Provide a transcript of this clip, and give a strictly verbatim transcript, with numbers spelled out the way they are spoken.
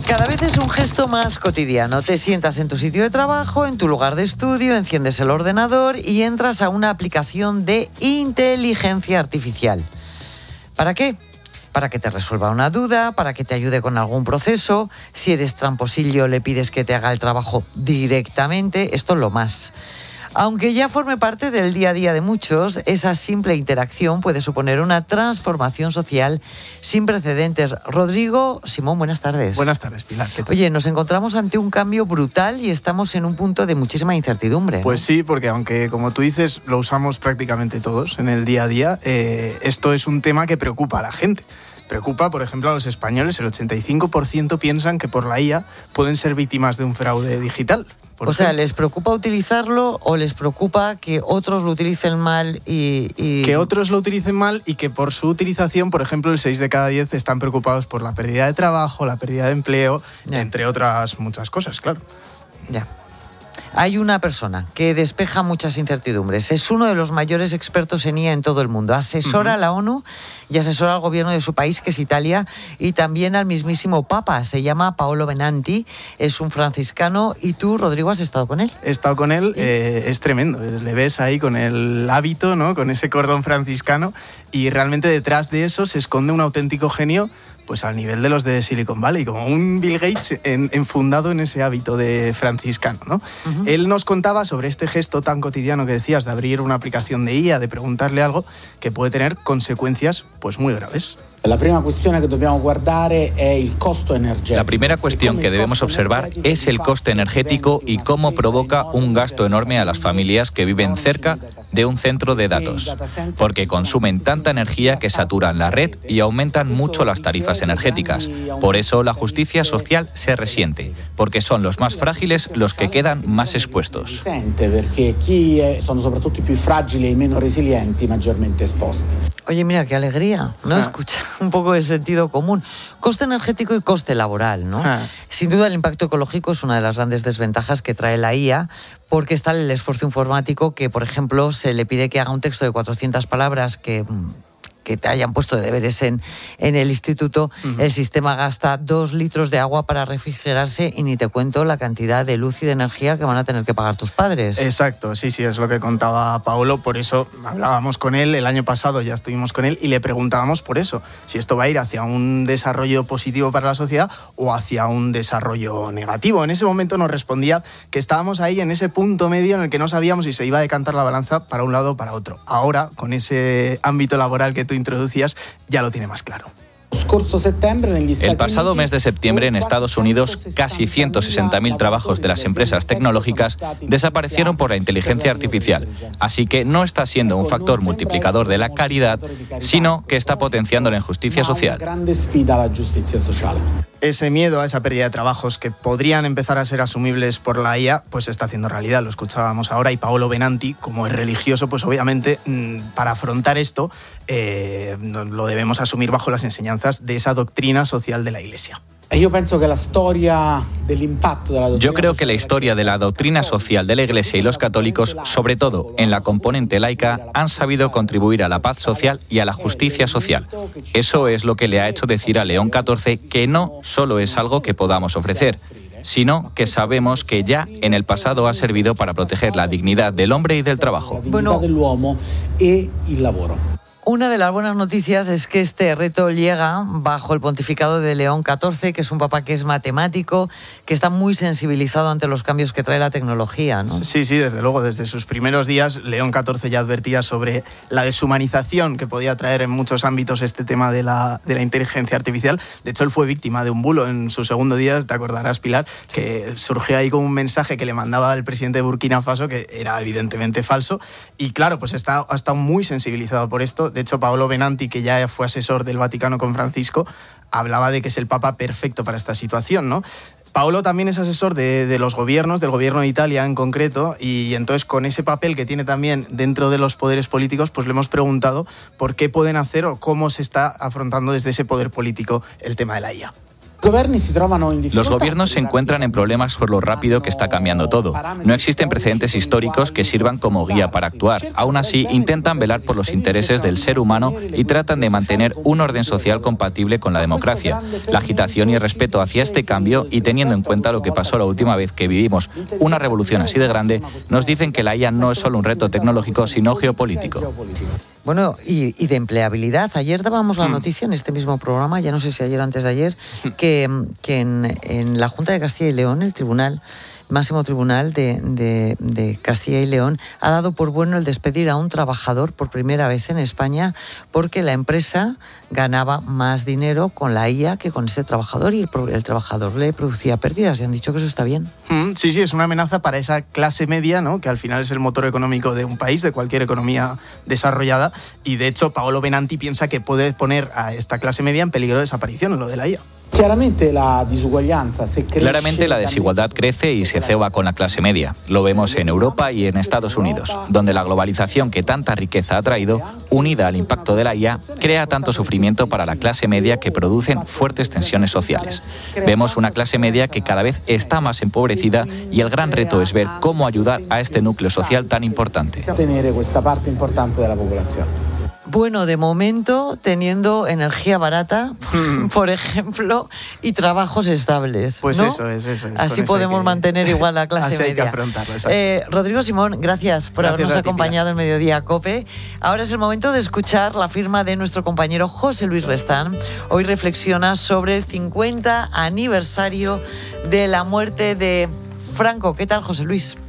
Cada vez es un gesto más cotidiano. Te sientas en tu sitio de trabajo, en tu lugar de estudio, enciendes el ordenador y entras a una aplicación de inteligencia artificial. ¿Para qué? Para que te resuelva una duda, para que te ayude con algún proceso. Si eres tramposillo, le pides que te haga el trabajo directamente. Esto es lo más. Aunque ya forme parte del día a día de muchos, esa simple interacción puede suponer una transformación social sin precedentes. Rodrigo Simón, buenas tardes. Buenas tardes, Pilar. ¿Qué tal? Oye, nos encontramos ante un cambio brutal y estamos en un punto de muchísima incertidumbre, ¿no? Pues sí, porque aunque, como tú dices, lo usamos prácticamente todos en el día a día, eh, esto es un tema que preocupa a la gente. Preocupa, por ejemplo, a los españoles. El ochenta y cinco por ciento piensan que por la I A pueden ser víctimas de un fraude digital. O sea, ¿les preocupa utilizarlo o les preocupa que otros lo utilicen mal y, y...? Que otros lo utilicen mal y que por su utilización, por ejemplo, el seis de cada diez están preocupados por la pérdida de trabajo, la pérdida de empleo, ya. entre otras muchas cosas, claro. Ya. Hay una persona que despeja muchas incertidumbres. Es uno de los mayores expertos en I A en todo el mundo. Asesora uh-huh. a la ONU y asesora al gobierno de su país, que es Italia, y también al mismísimo Papa. Se llama Paolo Benanti, es un franciscano. ¿Y tú, Rodrigo, has estado con él? He estado con él, eh, es tremendo. Le ves ahí con el hábito, ¿no? Con ese cordón franciscano, y realmente detrás de eso se esconde un auténtico genio, pues al nivel de los de Silicon Valley, como un Bill Gates en, enfundado en ese hábito de franciscano, ¿no? Uh-huh. Él nos contaba sobre este gesto tan cotidiano que decías de abrir una aplicación de I A, de preguntarle algo que puede tener consecuencias pues muy graves. La primera cuestión que debemos guardar es el costo energético. La primera cuestión que debemos observar es el coste energético y cómo provoca un gasto enorme a las familias que viven cerca de un centro de datos, porque consumen tanta energía que saturan la red y aumentan mucho las tarifas energéticas. Por eso la justicia social se resiente, porque son los más frágiles los que quedan más expuestos. Porque quienes son sobre todo más frágiles y menos resilientes, mayormente expuestos. Oye, mira, qué alegría, ¿no? Ah. Escucha un poco de sentido común. Coste energético y coste laboral, ¿no? Ah. Sin duda el impacto ecológico es una de las grandes desventajas que trae la I A, porque está el esfuerzo informático que, por ejemplo, se le pide que haga un texto de cuatrocientas palabras que... que te hayan puesto de deberes en, en el instituto, uh-huh. el sistema gasta dos litros de agua para refrigerarse y ni te cuento la cantidad de luz y de energía que van a tener que pagar tus padres. Exacto, sí, sí, es lo que contaba Paolo, por eso hablábamos con él, el año pasado ya estuvimos con él y le preguntábamos por eso, si esto va a ir hacia un desarrollo positivo para la sociedad o hacia un desarrollo negativo. En ese momento nos respondía que estábamos ahí en ese punto medio en el que no sabíamos si se iba a decantar la balanza para un lado o para otro. Ahora, con ese ámbito laboral que tú introducías, ya lo tiene más claro. El pasado mes de septiembre en Estados Unidos, casi ciento sesenta mil trabajos de las empresas tecnológicas desaparecieron por la inteligencia artificial. Así que no está siendo un factor multiplicador de la caridad, sino que está potenciando la injusticia social. Ese miedo a esa pérdida de trabajos que podrían empezar a ser asumibles por la I A, pues se está haciendo realidad, lo escuchábamos ahora, y Paolo Benanti, como es religioso, pues obviamente para afrontar esto eh, lo debemos asumir bajo las enseñanzas de esa doctrina social de la Iglesia. Yo pienso que la historia del impacto de la doctrina Yo creo que la historia de la doctrina social de la Iglesia y los católicos, sobre todo en la componente laica, han sabido contribuir a la paz social y a la justicia social. Eso es lo que le ha hecho decir a León catorce que no solo es algo que podamos ofrecer, sino que sabemos que ya en el pasado ha servido para proteger la dignidad del hombre y del trabajo. Bueno, y el laboro. Una de las buenas noticias es que este reto llega bajo el pontificado de León catorce, que es un papa que es matemático, que está muy sensibilizado ante los cambios que trae la tecnología, ¿no? Sí, sí, desde luego. Desde sus primeros días, León catorce ya advertía sobre la deshumanización que podía traer en muchos ámbitos este tema de la, de la inteligencia artificial. De hecho, él fue víctima de un bulo en su segundo día, te acordarás, Pilar, que surgió ahí como un mensaje que le mandaba el presidente de Burkina Faso, que era evidentemente falso. Y claro, pues está, ha estado muy sensibilizado por esto. De hecho, Paolo Benanti, que ya fue asesor del Vaticano con Francisco, hablaba de que es el Papa perfecto para esta situación, ¿no? Paolo también es asesor de, de los gobiernos, del gobierno de Italia en concreto, y entonces con ese papel que tiene también dentro de los poderes políticos, pues le hemos preguntado por qué pueden hacer o cómo se está afrontando desde ese poder político el tema de la I A. Los gobiernos se encuentran en problemas por lo rápido que está cambiando todo. No existen precedentes históricos que sirvan como guía para actuar. Aún así, intentan velar por los intereses del ser humano y tratan de mantener un orden social compatible con la democracia. La agitación y el respeto hacia este cambio, y teniendo en cuenta lo que pasó la última vez que vivimos una revolución así de grande, nos dicen que la I A no es solo un reto tecnológico, sino geopolítico. Bueno, y, y de empleabilidad. Ayer dábamos la noticia en este mismo programa, ya no sé si ayer o antes de ayer, que, que en, en la Junta de Castilla y León, el Tribunal Máximo Tribunal de, de, de Castilla y León, ha dado por bueno el despedir a un trabajador por primera vez en España, porque la empresa ganaba más dinero con la I A que con ese trabajador, y el, el trabajador le producía pérdidas, y han dicho que eso está bien. Mm, sí, sí, es una amenaza para esa clase media, ¿no?, que al final es el motor económico de un país, de cualquier economía desarrollada, y de hecho Paolo Benanti piensa que puede poner a esta clase media en peligro de desaparición, lo de la I A. Claramente la desigualdad crece y se ceba con la clase media. Lo vemos en Europa y en Estados Unidos, donde la globalización que tanta riqueza ha traído, unida al impacto de la I A, crea tanto sufrimiento para la clase media que producen fuertes tensiones sociales. Vemos una clase media que cada vez está más empobrecida, y el gran reto es ver cómo ayudar a este núcleo social tan importante. Bueno, de momento, teniendo energía barata, mm. por ejemplo, y trabajos estables. Pues ¿no? eso es, eso es. Así podemos que... mantener igual la clase Así media. Hay que afrontarlo, eh, Rodrigo Simón, gracias por gracias habernos ti, acompañado en Mediodía COPE. Ahora es el momento de escuchar la firma de nuestro compañero José Luis Restán. Hoy reflexiona sobre el cincuenta aniversario de la muerte de Franco. ¿Qué tal, José Luis?